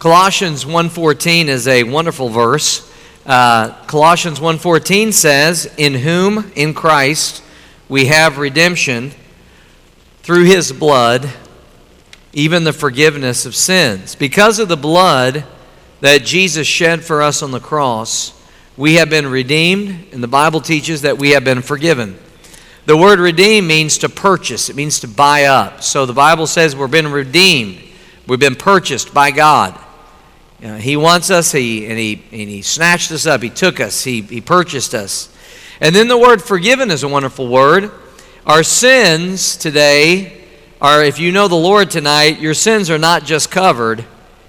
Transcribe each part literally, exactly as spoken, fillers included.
Colossians one fourteen is a wonderful verse. Uh, Colossians one fourteen says, "In whom, in Christ, we have redemption through His blood, even the forgiveness of sins." Because of the blood that Jesus shed for us on the cross, we have been redeemed, and the Bible teaches that we have been forgiven. The word redeem means to purchase. It means to buy up. So the Bible says we've been redeemed. We've been purchased by God. You know, he wants us, he, and, he, and He snatched us up. He took us. He, he purchased us. And then the word forgiven is a wonderful word. Our sins today are, if you know the Lord tonight, your sins are not just covered,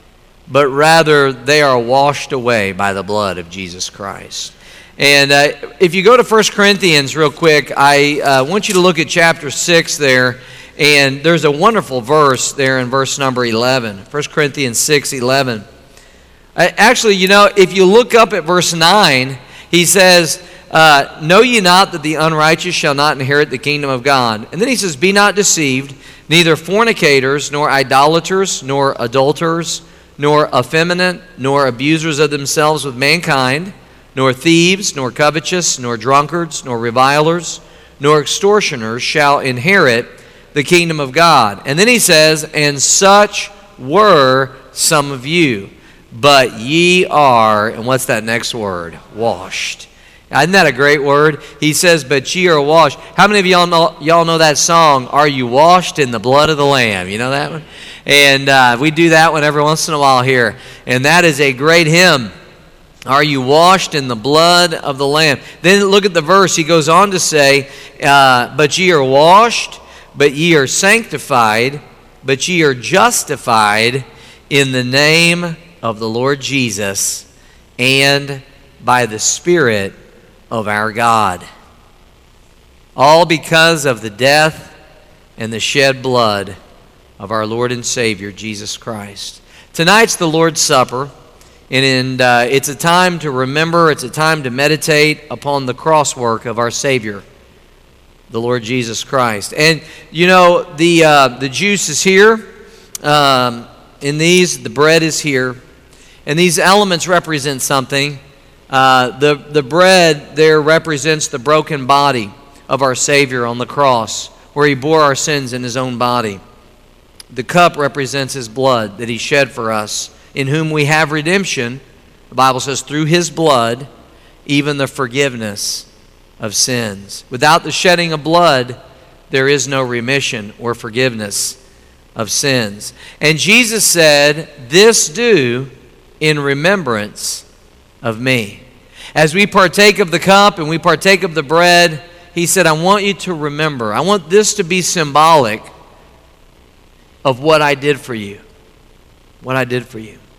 but rather they are washed away by the blood of Jesus Christ. And uh, if you go to First Corinthians real quick, I uh, want you to look at chapter six there. And there's a wonderful verse there in verse number eleven. First Corinthians six eleven. Actually, you know, if you look up at verse nine, he says, uh, "Know ye not that the unrighteous shall not inherit the kingdom of God?" And then he says, "Be not deceived, neither fornicators, nor idolaters, nor adulterers, nor effeminate, nor abusers of themselves with mankind, nor thieves, nor covetous, nor drunkards, nor revilers, nor extortioners shall inherit the kingdom of God." And then he says, "And such were some of you. But ye are," and what's that next word? "Washed." Isn't that a great word? He says, "But ye are washed." How many of y'all know, y'all know that song, "Are you washed in the blood of the Lamb?" You know that one? And uh, we do that one every once in a while here. And that is a great hymn. Are you washed in the blood of the Lamb? Then look at the verse. He goes on to say, uh, "But ye are washed, but ye are sanctified, but ye are justified in the name of the Lord Jesus, and by the Spirit of our God." All because of the death and the shed blood of our Lord and Savior, Jesus Christ. Tonight's the Lord's Supper, and, and uh, it's a time to remember, it's a time to meditate upon the cross work of our Savior, the Lord Jesus Christ. And, you know, the, uh, the juice is here. Um, in these, the bread is here. And these elements represent something. Uh, the, the bread there represents the broken body of our Savior on the cross, where He bore our sins in His own body. The cup represents His blood that He shed for us, in whom we have redemption. The Bible says, through His blood, even the forgiveness of sins. Without the shedding of blood, there is no remission or forgiveness of sins. And Jesus said, "This do in remembrance of me." As we partake of the cup and we partake of the bread, He said, I want you to remember. I want this to be symbolic of what I did for you. What I did for you.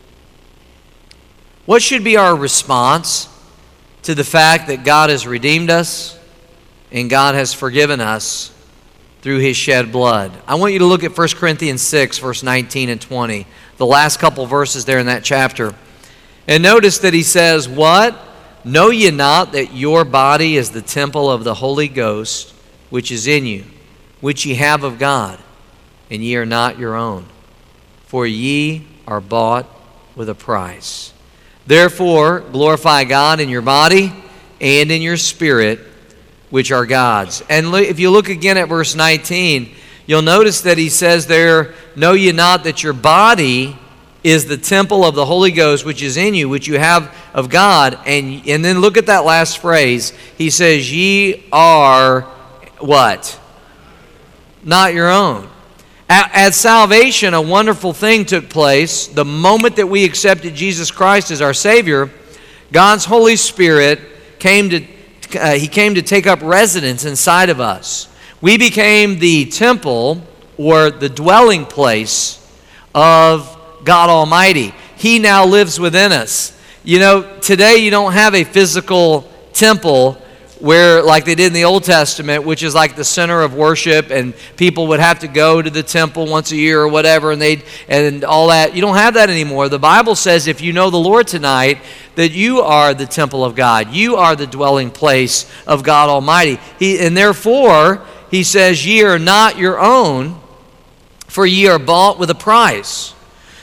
What should be our response to the fact that God has redeemed us and God has forgiven us through His shed blood? I want you to look at First Corinthians six, verse nineteen and twenty. The last couple verses there in that chapter. And notice that he says, "What? Know ye not that your body is the temple of the Holy Ghost, which is in you, which ye have of God, and ye are not your own? For ye are bought with a price. Therefore, glorify God in your body and in your spirit, which are God's." And if you look again at verse nineteen, you'll notice that he says there, "Know ye not that your body is the temple of the Holy Ghost, which is in you, which you have of God." And, and then look at that last phrase. He says, "Ye are," what? "Not your own." At, at salvation, a wonderful thing took place. The moment that we accepted Jesus Christ as our Savior, God's Holy Spirit came to, uh, He came to take up residence inside of us. We became the temple, or the dwelling place of God Almighty. He now lives within us. You know, today you don't have a physical temple where, like they did in the Old Testament, which is like the center of worship, and people would have to go to the temple once a year or whatever, and they and all that. You don't have that anymore. The Bible says, if you know the Lord tonight, that you are the temple of God. You are the dwelling place of God Almighty. He, and therefore, He says, "Ye are not your own, for ye are bought with a price."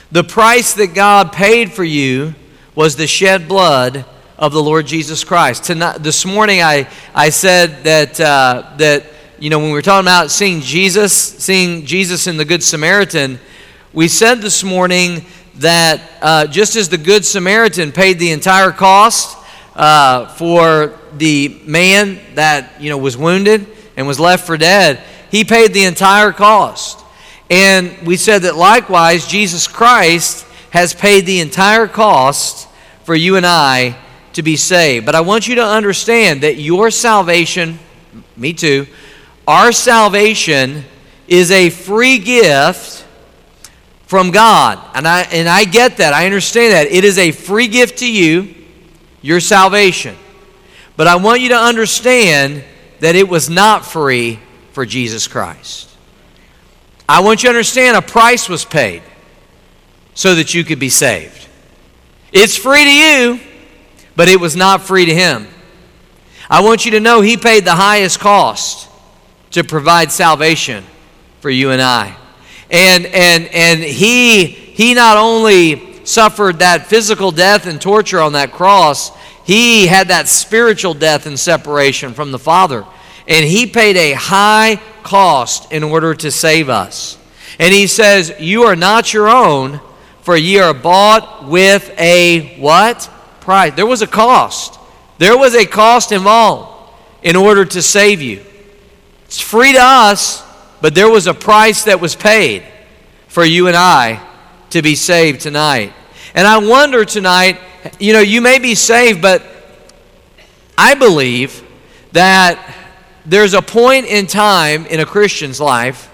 The price that God paid for you was the shed blood of the Lord Jesus Christ. Tonight, this morning I, I said that, uh, that, you know, when we were talking about seeing Jesus, seeing Jesus in the Good Samaritan, we said this morning that uh, just as the Good Samaritan paid the entire cost uh, for the man that, you know, was wounded and was left for dead, he paid the entire cost. And we said that likewise, Jesus Christ has paid the entire cost for you and I to be saved. But I want you to understand that your salvation, me too, our salvation is a free gift from God. And I and I get that. I understand that. It is a free gift to you, your salvation. But I want you to understand that it was not free for Jesus Christ. I want you to understand a price was paid so that you could be saved. It's free to you, but it was not free to him. I want you to know he paid the highest cost to provide salvation for you and I. And and and he he not only suffered that physical death and torture on that cross, he had that spiritual death and separation from the Father. And he paid a high cost in order to save us. And he says, you are not your own, for ye are bought with a what? Price. There was a cost. There was a cost involved in order to save you. It's free to us, but there was a price that was paid for you and I to be saved tonight. And I wonder tonight, you know, you may be saved, but I believe that there's a point in time in a Christian's life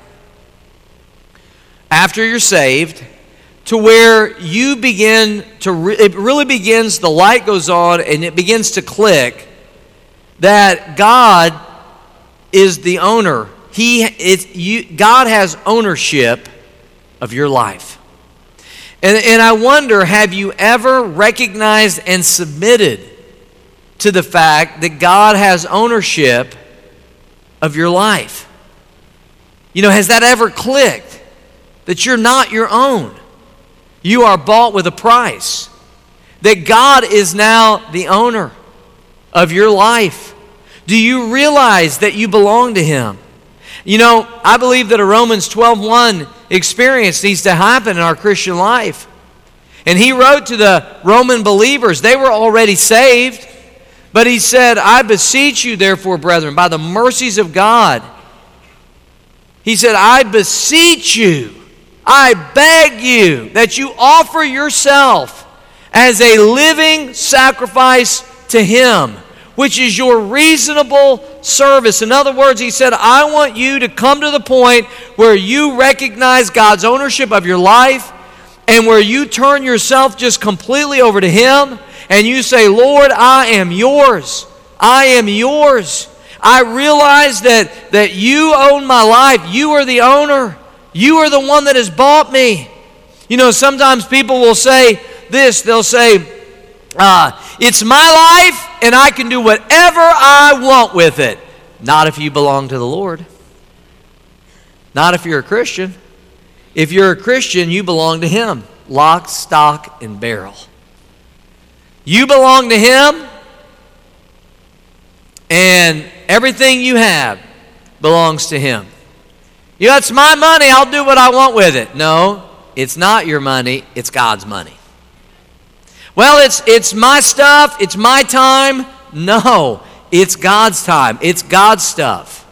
after you're saved to where you begin to, re- it really begins, the light goes on and it begins to click that God is the owner. He is, you, God has ownership of your life. And, and I wonder, have you ever recognized and submitted to the fact that God has ownership of your life? You know, has that ever clicked? That you're not your own. You are bought with a price. That God is now the owner of your life. Do you realize that you belong to him? You know, I believe that a Romans twelve one experience needs to happen in our Christian life. And he wrote to the Roman believers. They were already saved. But he said, I beseech you, therefore, brethren, by the mercies of God. He said, I beseech you, I beg you, that you offer yourself as a living sacrifice to him, which is your reasonable service. In other words, he said, I want you to come to the point where you recognize God's ownership of your life and where you turn yourself just completely over to him and you say, Lord, I am yours. I am yours. I realize that, that you own my life. You are the owner. You are the one that has bought me. You know, sometimes people will say this. They'll say, uh, it's my life and I can do whatever I want with it. Not if you belong to the Lord. Not if you're a Christian. If you're a Christian, you belong to him. Lock, stock, and barrel. You belong to him, and everything you have belongs to him. You know, it's my money, I'll do what I want with it. No, it's not your money, it's God's money. Well, it's it's my stuff, it's my time. No, it's God's time, it's God's stuff.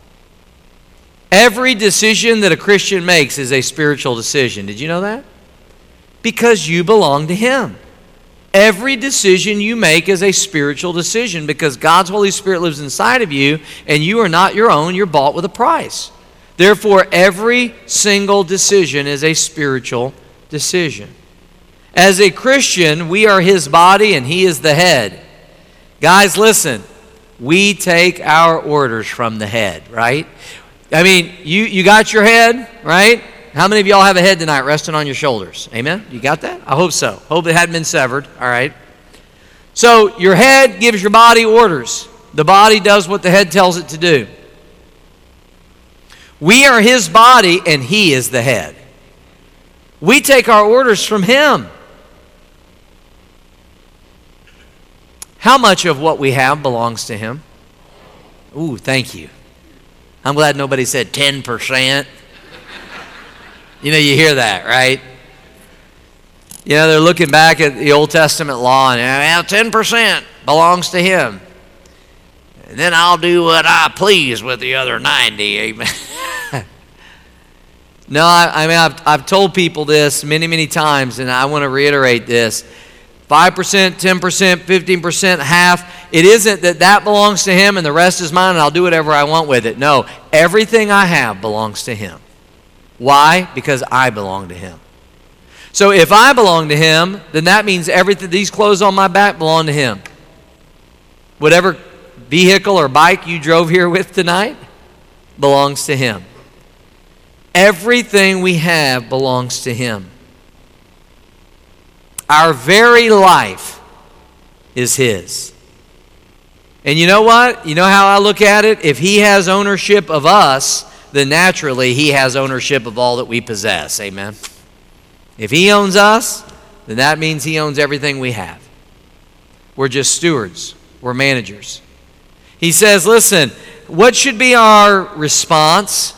Every decision that a Christian makes is a spiritual decision. Did you know that? Because you belong to him. Every decision you make is a spiritual decision because God's Holy Spirit lives inside of you and you are not your own, you're bought with a price. Therefore, every single decision is a spiritual decision. As a Christian, we are his body and he is the head. Guys, listen, we take our orders from the head, right? I mean, you, you got your head, right? How many of y'all have a head tonight resting on your shoulders? Amen? You got that? I hope so. Hope it hadn't been severed. All right. So your head gives your body orders. The body does what the head tells it to do. We are his body and he is the head. We take our orders from Him. How much of what we have belongs to Him? Ooh, thank you. I'm glad nobody said ten percent. You know, you hear that, right? You know, they're looking back at the Old Testament law and, well, ten percent belongs to Him. And then I'll do what I please with the other ninety, amen. No, I, I mean, I've, I've told people this many, many times, and I want to reiterate this. five percent, ten percent, fifteen percent, half. It isn't that that belongs to Him and the rest is mine and I'll do whatever I want with it. No, everything I have belongs to Him. Why? Because I belong to Him. So if I belong to Him, then that means everything, these clothes on my back belong to Him. Whatever vehicle or bike you drove here with tonight belongs to Him. Everything we have belongs to Him. Our very life is His. And you know what? You know how I look at it? If He has ownership of us, then naturally He has ownership of all that we possess. Amen? If He owns us, then that means He owns everything we have. We're just stewards. We're managers. He says, listen, what should be our response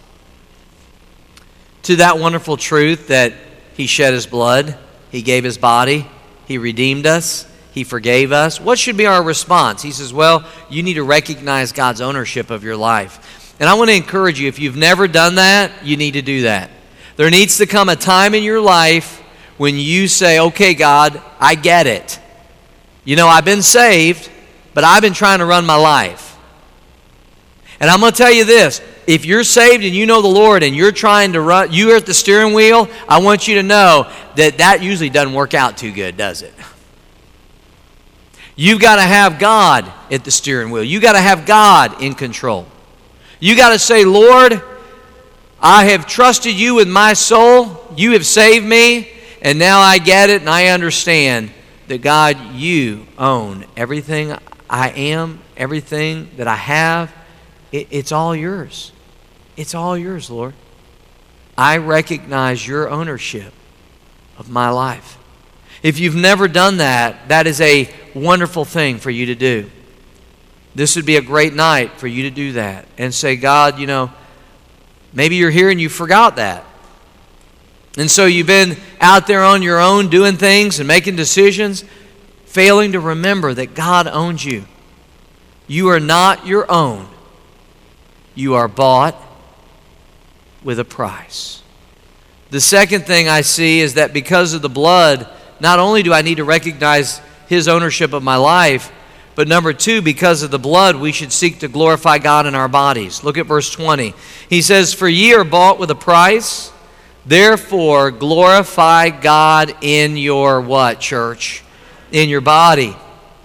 to that wonderful truth that He shed His blood, He gave His body, He redeemed us, He forgave us? What should be our response? He says, well, you need to recognize God's ownership of your life. And I want to encourage you, if you've never done that, you need to do that. There needs to come a time in your life when you say, okay, God, I get it. You know, I've been saved, but I've been trying to run my life. And I'm going to tell you this, if you're saved and you know the Lord and you're trying to run, you're at the steering wheel, I want you to know that that usually doesn't work out too good, does it? You've got to have God at the steering wheel. You've got to have God in control. You got to say, Lord, I have trusted you with my soul. You have saved me, and now I get it and I understand that, God, you own everything I am, everything that I have. It, it's all yours. It's all yours, Lord. I recognize your ownership of my life. If you've never done that, that is a wonderful thing for you to do. This would be a great night for you to do that and say, God, you know, maybe you're here and you forgot that. And so you've been out there on your own doing things and making decisions, failing to remember that God owns you. You are not your own. You are bought with a price. The second thing I see is that because of the blood, not only do I need to recognize His ownership of my life, but number two, because of the blood, we should seek to glorify God in our bodies. Look at verse twenty. He says, for ye are bought with a price, therefore glorify God in your what, church? In your body.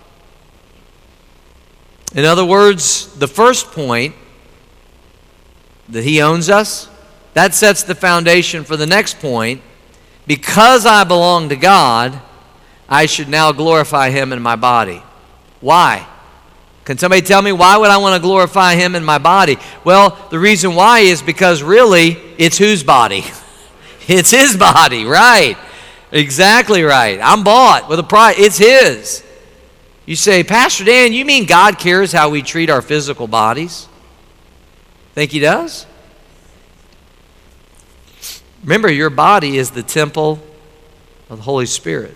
In other words, the first point, that He owns us, that sets the foundation for the next point. Because I belong to God, I should now glorify Him in my body. Why? Can somebody tell me why would I want to glorify Him in my body? Well, the reason why is because really, it's whose body? It's His body, right? Exactly right. I'm bought with a price. It's His. You say, Pastor Dan, you mean God cares how we treat our physical bodies? Think He does? Remember, your body is the temple of the Holy Spirit.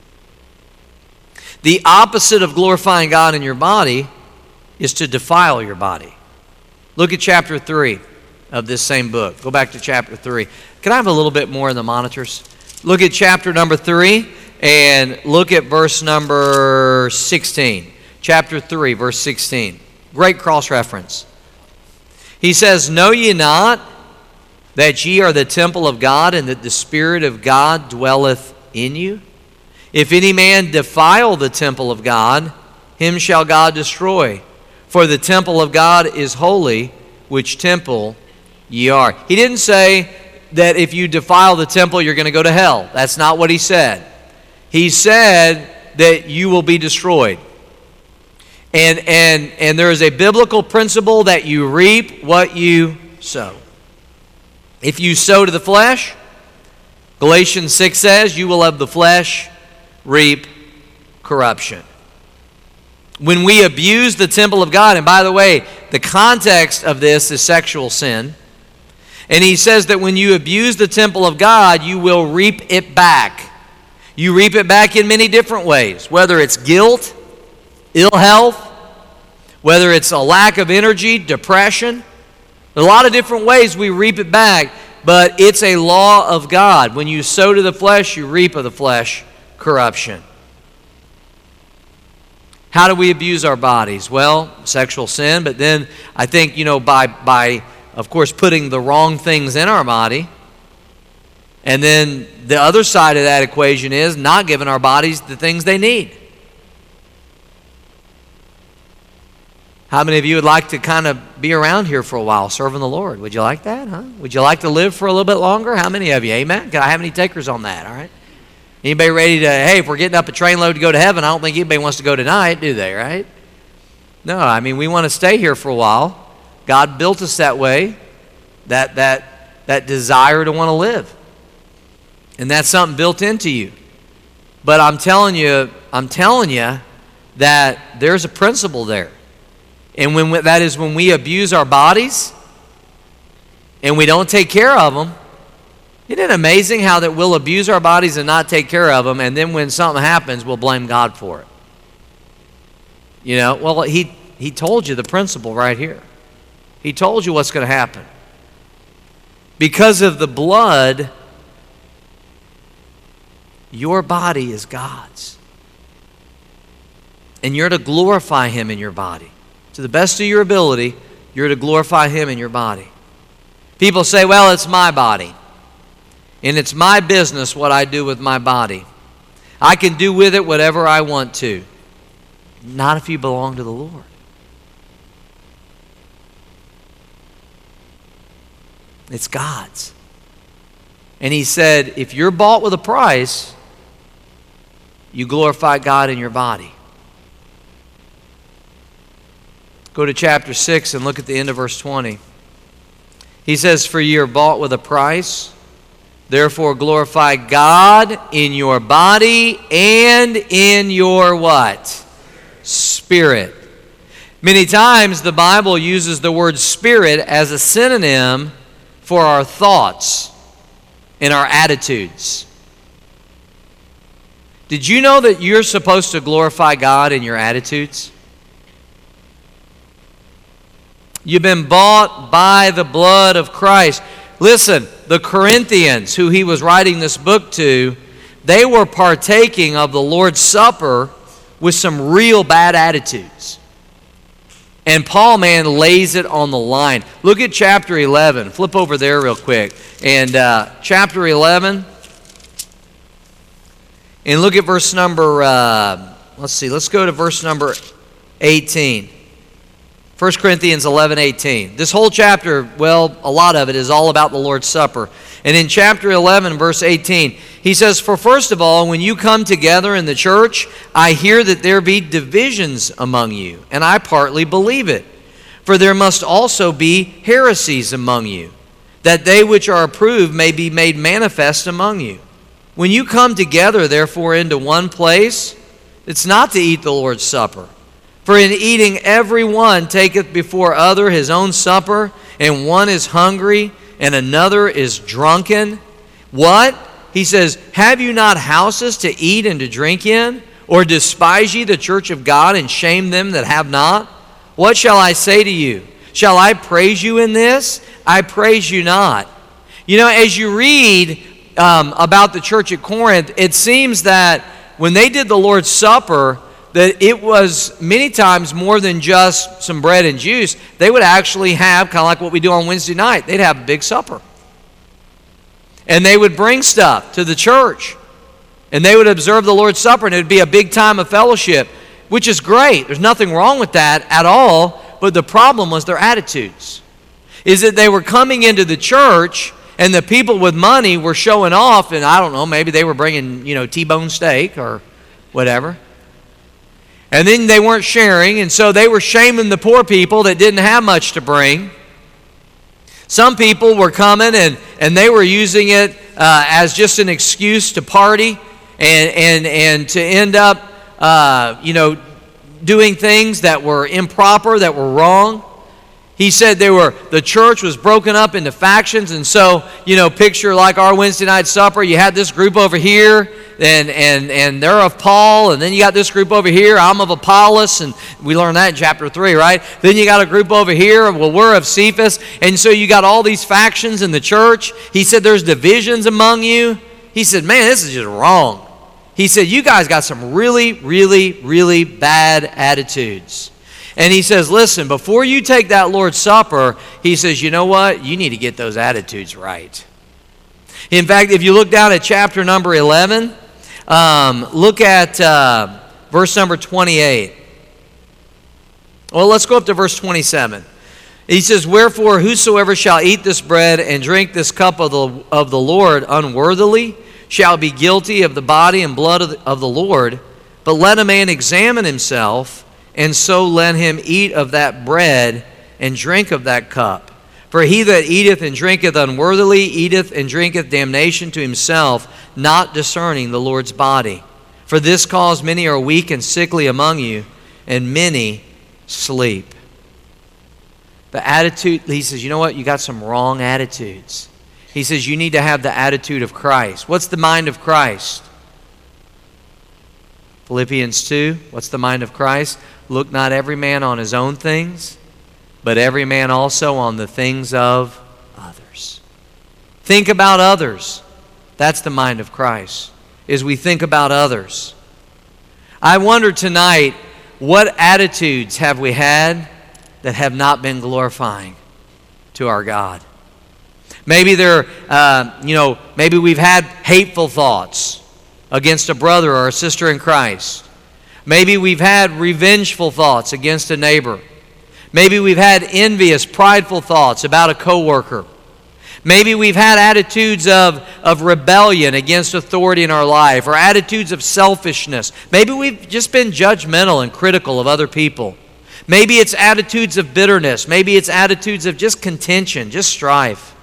The opposite of glorifying God in your body is to defile your body. Look at chapter three of this same book. Go back to chapter three. Can I have a little bit more in the monitors? Look at chapter number three and look at verse number sixteen. Chapter three, verse sixteen. Great cross-reference. He says, know ye not that ye are the temple of God, and that the Spirit of God dwelleth in you? If any man defile the temple of God, him shall God destroy. For the temple of God is holy, which temple ye are. He didn't say that if you defile the temple, you're going to go to hell. That's not what he said. He said that you will be destroyed. And, and, and there is a biblical principle that you reap what you sow. If you sow to the flesh, Galatians six says, you will of the flesh reap corruption. When we abuse the temple of God, and by the way, the context of this is sexual sin. And he says that when you abuse the temple of God, you will reap it back. You reap it back in many different ways, whether it's guilt, ill health, whether it's a lack of energy, depression. A lot of different ways we reap it back, but it's a law of God. When you sow to the flesh, you reap of the flesh corruption. How do we abuse our bodies? Well, sexual sin, but then I think, you know, by, by of course, putting the wrong things in our body. And then the other side of that equation is not giving our bodies the things they need. How many of you would like to kind of be around here for a while serving the Lord? Would you like that, huh? Would you like to live for a little bit longer? How many of you? Amen? Can I have any takers on that, all right? Anybody ready to, hey, if we're getting up a train load to go to heaven, I don't think anybody wants to go tonight, do they, right? No, I mean, we want to stay here for a while. God built us that way, that, that, that desire to want to live. And that's something built into you. But I'm telling you, I'm telling you that there's a principle there. And when we, that is when we abuse our bodies and we don't take care of them. Isn't it amazing how that we'll abuse our bodies and not take care of them, and then when something happens, we'll blame God for it? You know, well, he, he told you the principle right here. He told you what's going to happen. Because of the blood, your body is God's. And you're to glorify Him in your body. To the best of your ability, you're to glorify Him in your body. People say, well, it's my body. And it's my business what I do with my body. I can do with it whatever I want to. Not if you belong to the Lord. It's God's. And He said, if you're bought with a price, you glorify God in your body. Go to chapter six and look at the end of verse twenty. He says, for ye are bought with a price, therefore glorify God in your body and in your what? Spirit. Many times the Bible uses the word spirit as a synonym for our thoughts and our attitudes. Did you know that you're supposed to glorify God in your attitudes? You've been bought by the blood of Christ. Listen, the Corinthians, who he was writing this book to, they were partaking of the Lord's Supper with some real bad attitudes. And Paul, man, lays it on the line. Look at chapter eleven. Flip over there real quick. And uh, chapter eleven. And look at verse number, uh, let's see, let's go to verse number eighteen. First Corinthians eleven eighteen. This whole chapter, well, a lot of it is all about the Lord's Supper. And in chapter eleven, verse eighteen, he says, for first of all, when you come together in the church, I hear that there be divisions among you, and I partly believe it. For there must also be heresies among you, that they which are approved may be made manifest among you. When you come together, therefore, into one place, it's not to eat the Lord's Supper. For in eating every one taketh before other his own supper, and one is hungry, and another is drunken. What? He says, have you not houses to eat and to drink in? Or despise ye the church of God, and shame them that have not? What shall I say to you? Shall I praise you in this? I praise you not. You know, as you read um, about the church at Corinth, it seems that when they did the Lord's Supper, that it was many times more than just some bread and juice. They would actually have, kind of like what we do on Wednesday night, they'd have a big supper. And they would bring stuff to the church. And they would observe the Lord's Supper, and it would be a big time of fellowship, which is great. There's nothing wrong with that at all. But the problem was their attitudes. Is that they were coming into the church, and the people with money were showing off, and I don't know, maybe they were bringing, you know, T-bone steak or whatever. And then they weren't sharing, and so they were shaming the poor people that didn't have much to bring. Some people were coming, and, and they were using it uh, as just an excuse to party and, and, and to end up, uh, you know, doing things that were improper, that were wrong. He said they were, the church was broken up into factions, and so, you know, picture like our Wednesday night supper, you had this group over here, and and and they're of Paul, and then you got this group over here, I'm of Apollos, and we learned that in chapter three, right? Then you got a group over here, well, we're of Cephas, and so you got all these factions in the church. He said there's divisions among you. He said, man, this is just wrong. He said, you guys got some really, really, really bad attitudes. And he says, listen, before you take that Lord's Supper, he says, you know what? You need to get those attitudes right. In fact, if you look down at chapter number eleven, um, look at uh, verse number twenty-eight. Well, let's go up to verse twenty-seven. He says, wherefore whosoever shall eat this bread and drink this cup of the, of the Lord unworthily shall be guilty of the body and blood of the, of the Lord. But let a man examine himself, and so let him eat of that bread and drink of that cup. For he that eateth and drinketh unworthily eateth and drinketh damnation to himself, not discerning the Lord's body. For this cause many are weak and sickly among you, and many sleep. The attitude, he says, you know what? You got some wrong attitudes. He says you need to have the attitude of Christ. What's the mind of Christ? Philippians two, what's the mind of Christ? Look not every man on his own things, but every man also on the things of others. Think about others. That's the mind of Christ, is we think about others. I wonder tonight, what attitudes have we had that have not been glorifying to our God? Maybe they're, uh, you know, maybe we've had hateful thoughts against a brother or a sister in Christ. Maybe we've had revengeful thoughts against a neighbor. Maybe we've had envious, prideful thoughts about a coworker. Maybe we've had attitudes of, of rebellion against authority in our life, or attitudes of selfishness. Maybe we've just been judgmental and critical of other people. Maybe it's attitudes of bitterness. Maybe it's attitudes of just contention, just strife.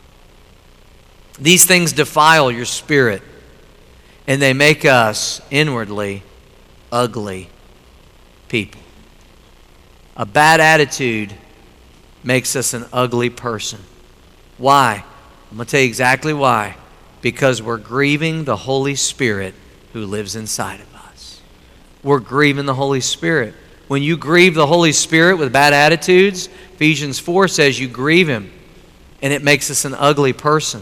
These things defile your spirit, and they make us inwardly ugly people. A bad attitude makes us an ugly person. Why? I'm going to tell you exactly why. Because we're grieving the Holy Spirit who lives inside of us. We're grieving the Holy Spirit. When you grieve the Holy Spirit with bad attitudes, Ephesians four says you grieve Him, and it makes us an ugly person.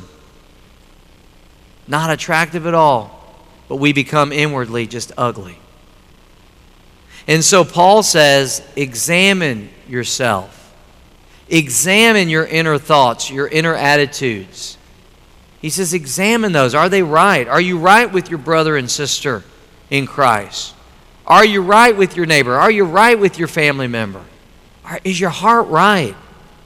Not attractive at all, but we become inwardly just ugly. And so Paul says, examine yourself. Examine your inner thoughts, your inner attitudes. He says, examine those. Are they right? Are you right with your brother and sister in Christ? Are you right with your neighbor? Are you right with your family member? Is your heart right?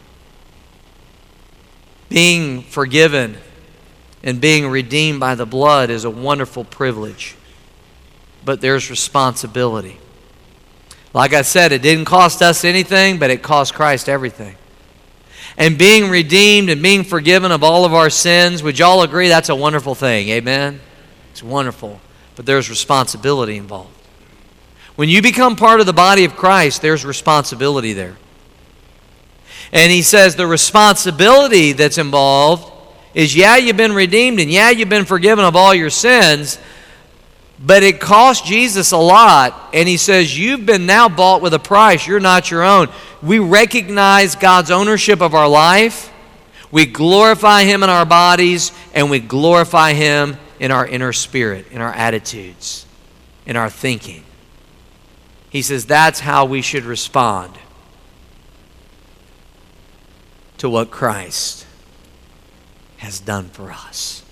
Being forgiven and being redeemed by the blood is a wonderful privilege. But there's responsibility. Like I said, it didn't cost us anything, but it cost Christ everything. And being redeemed and being forgiven of all of our sins, would y'all agree that's a wonderful thing? Amen? It's wonderful. But there's responsibility involved. When you become part of the body of Christ, there's responsibility there. And he says the responsibility that's involved is, yeah, you've been redeemed, and yeah, you've been forgiven of all your sins, but it cost Jesus a lot, and he says, you've been now bought with a price. You're not your own. We recognize God's ownership of our life. We glorify Him in our bodies, and we glorify Him in our inner spirit, in our attitudes, in our thinking. He says that's how we should respond to what Christ has done for us.